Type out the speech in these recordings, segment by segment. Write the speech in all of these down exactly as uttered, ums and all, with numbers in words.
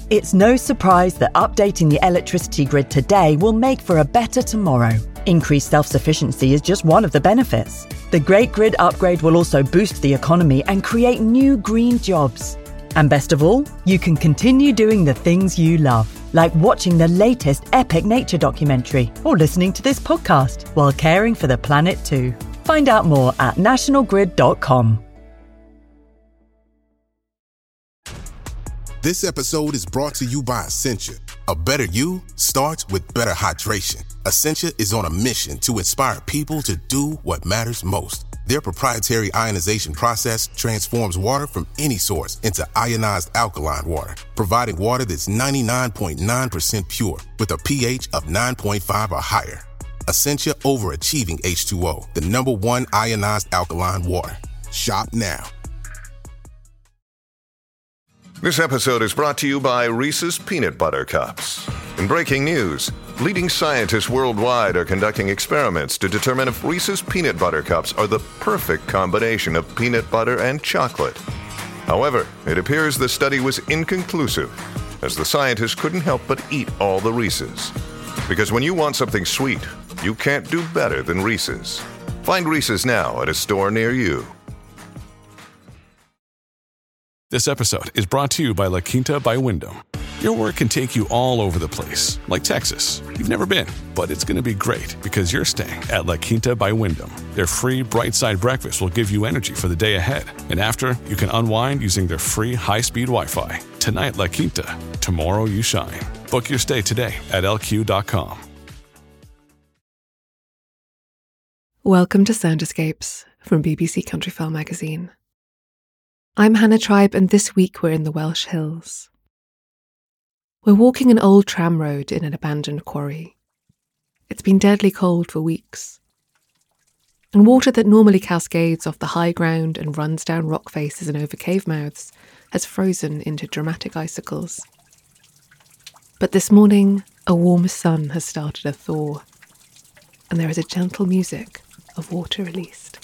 It's no surprise that updating the electricity grid today will make for a better tomorrow. Increased self-sufficiency is just one of the benefits. The Great Grid Upgrade will also boost the economy and create new green jobs. And best of all, you can continue doing the things you love, like watching the latest epic nature documentary or listening to this podcast while caring for the planet too. Find out more at national grid dot com. This episode is brought to you by Essentia. A better you starts with better hydration. Essentia is on a mission to inspire people to do what matters most. Their proprietary ionization process transforms water from any source into ionized alkaline water, providing water that's ninety-nine point nine percent pure with a pH of nine point five or higher. Essentia overachieving H two O, the number one ionized alkaline water. Shop now. This episode is brought to you by Reese's Peanut Butter Cups. In breaking news, leading scientists worldwide are conducting experiments to determine if Reese's Peanut Butter Cups are the perfect combination of peanut butter and chocolate. However, it appears the study was inconclusive, as the scientists couldn't help but eat all the Reese's. Because when you want something sweet, you can't do better than Reese's. Find Reese's now at a store near you. This episode is brought to you by La Quinta by Wyndham. Your work can take you all over the place, like Texas. You've never been, but it's going to be great because you're staying at La Quinta by Wyndham. Their free Bright Side breakfast will give you energy for the day ahead. And after, you can unwind using their free high-speed Wi-Fi. Tonight, La Quinta. Tomorrow, you shine. Book your stay today at L Q dot com. Welcome to Sound Escapes from B B C Countryfile magazine. I'm Hannah Tribe, and this week we're in the Welsh Hills. We're walking an old tram road in an abandoned quarry. It's been deadly cold for weeks. And water that normally cascades off the high ground and runs down rock faces and over cave mouths has frozen into dramatic icicles. But this morning, a warm sun has started a thaw, and there is a gentle music of water released.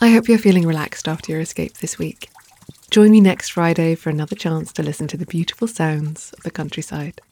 I hope you're feeling relaxed after your escape this week. Join me next Friday for another chance to listen to the beautiful sounds of the countryside.